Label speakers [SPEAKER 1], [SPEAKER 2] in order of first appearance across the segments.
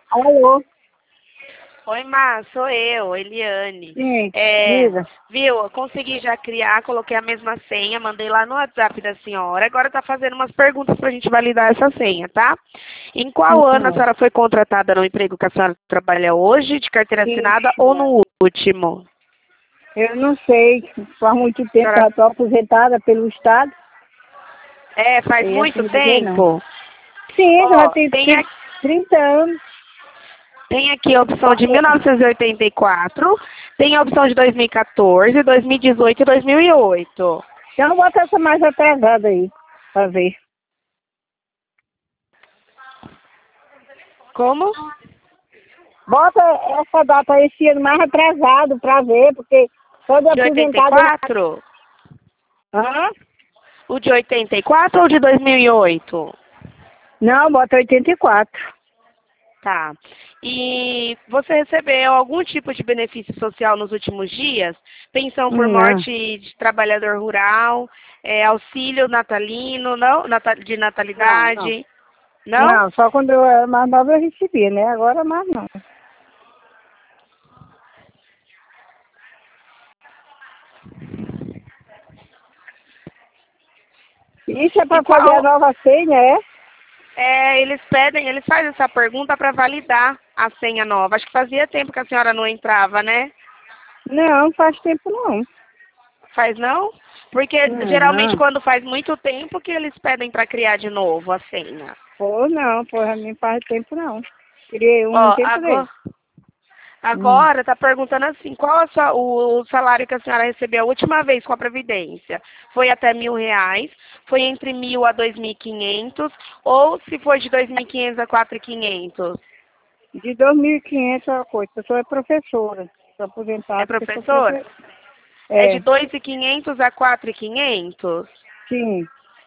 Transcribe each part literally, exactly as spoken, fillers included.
[SPEAKER 1] Alô?
[SPEAKER 2] Oi, Má, sou eu, Eliane.
[SPEAKER 1] Sim,
[SPEAKER 2] É,
[SPEAKER 1] diga.
[SPEAKER 2] viu, eu consegui já criar, coloquei a mesma senha, mandei lá no WhatsApp da senhora. Agora tá fazendo umas perguntas pra gente validar essa senha, tá? Em qual ano a
[SPEAKER 1] Hum,
[SPEAKER 2] senhora foi contratada no emprego que a senhora trabalha hoje, de carteira assinada
[SPEAKER 1] ixi,
[SPEAKER 2] ou no último?
[SPEAKER 1] eu não sei, faz muito
[SPEAKER 2] A
[SPEAKER 1] tempo,
[SPEAKER 2] senhora,
[SPEAKER 1] já estou aposentada pelo Estado,
[SPEAKER 2] é, faz
[SPEAKER 1] e
[SPEAKER 2] muito
[SPEAKER 1] assim dizer não.
[SPEAKER 2] tempo?
[SPEAKER 1] Sim, já
[SPEAKER 2] Ó,
[SPEAKER 1] tem
[SPEAKER 2] tem, a-
[SPEAKER 1] trinta anos.
[SPEAKER 2] tem aqui a opção de mil novecentos e oitenta e quatro, tem a opção de dois mil e quatorze, dois mil e dezoito e dois mil e oito.
[SPEAKER 1] Então bota essa mais atrasada aí, pra ver.
[SPEAKER 2] Como?
[SPEAKER 1] Bota essa data esse ano mais atrasado pra ver, porque todo
[SPEAKER 2] De oitenta e
[SPEAKER 1] aposentado...
[SPEAKER 2] quatro?
[SPEAKER 1] Hã?
[SPEAKER 2] O de oitenta e quatro ou de dois mil e oito?
[SPEAKER 1] Não, bota oitenta e quatro.
[SPEAKER 2] Tá. E você recebeu algum tipo de benefício social nos últimos dias? Pensão por
[SPEAKER 1] Hum, Não,
[SPEAKER 2] morte de trabalhador rural, é, auxílio natalino, não? Nata- de
[SPEAKER 1] não, não.
[SPEAKER 2] natalidade? Não?
[SPEAKER 1] Não, só quando eu era mais nova eu recebia, né? Agora mais não. Isso é
[SPEAKER 2] E
[SPEAKER 1] para fazer a
[SPEAKER 2] qual?
[SPEAKER 1] nova senha, é?
[SPEAKER 2] É, eles pedem, eles fazem essa pergunta para validar a senha nova. Acho que fazia tempo que a senhora não entrava, né?
[SPEAKER 1] Não, faz tempo não.
[SPEAKER 2] Faz não? Porque geralmente
[SPEAKER 1] Não,
[SPEAKER 2] quando faz muito tempo que eles pedem para criar de novo a senha.
[SPEAKER 1] pô, não, pô, a mim faz tempo não. Criei um no
[SPEAKER 2] Ó,
[SPEAKER 1] tempo
[SPEAKER 2] agora,
[SPEAKER 1] dele. Hum.
[SPEAKER 2] agora tá perguntando assim, qual a sua- o salário que a senhora recebeu a última vez com a Previdência? Foi até mil reais? Foi entre mil a dois mil e quinhentos? Ou se foi de dois mil e quinhentos a quatro mil e quinhentos?
[SPEAKER 1] De dois mil e quinhentos a coisa, eu sou professora. Sou
[SPEAKER 2] É
[SPEAKER 1] aposentada porque sou
[SPEAKER 2] professora?
[SPEAKER 1] professora.
[SPEAKER 2] É de
[SPEAKER 1] É,
[SPEAKER 2] dois mil e quinhentos a quatro mil e quinhentos?
[SPEAKER 1] sim.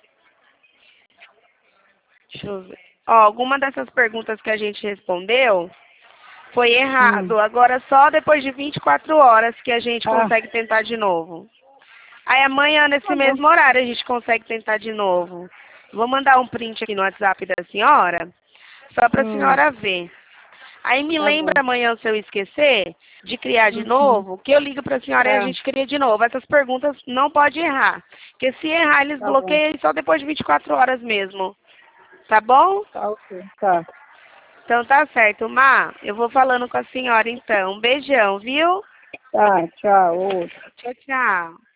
[SPEAKER 2] Deixa eu ver. Ó, alguma dessas perguntas que a gente respondeu foi
[SPEAKER 1] Hum.
[SPEAKER 2] errado. Agora só depois de vinte e quatro horas que a gente
[SPEAKER 1] Ah,
[SPEAKER 2] consegue tentar de novo. Aí amanhã, nesse
[SPEAKER 1] tá bom.
[SPEAKER 2] mesmo horário, a gente consegue tentar de novo. Vou mandar um print aqui no WhatsApp da senhora, só para a
[SPEAKER 1] Hum,
[SPEAKER 2] senhora ver. Aí me
[SPEAKER 1] tá
[SPEAKER 2] lembra
[SPEAKER 1] bom.
[SPEAKER 2] amanhã, se eu esquecer, de criar de
[SPEAKER 1] Uhum.
[SPEAKER 2] novo, que eu ligo para a senhora e a
[SPEAKER 1] Tá,
[SPEAKER 2] gente cria de novo. Essas perguntas não pode errar. Porque se errar, eles
[SPEAKER 1] tá bom.
[SPEAKER 2] bloqueiam só depois de vinte e quatro horas mesmo. Tá bom?
[SPEAKER 1] Tá ok. Tá.
[SPEAKER 2] Então tá certo, Má. Eu vou falando com a senhora então. Um beijão, viu?
[SPEAKER 1] Tá, tchau. Outro.
[SPEAKER 2] Tchau, tchau.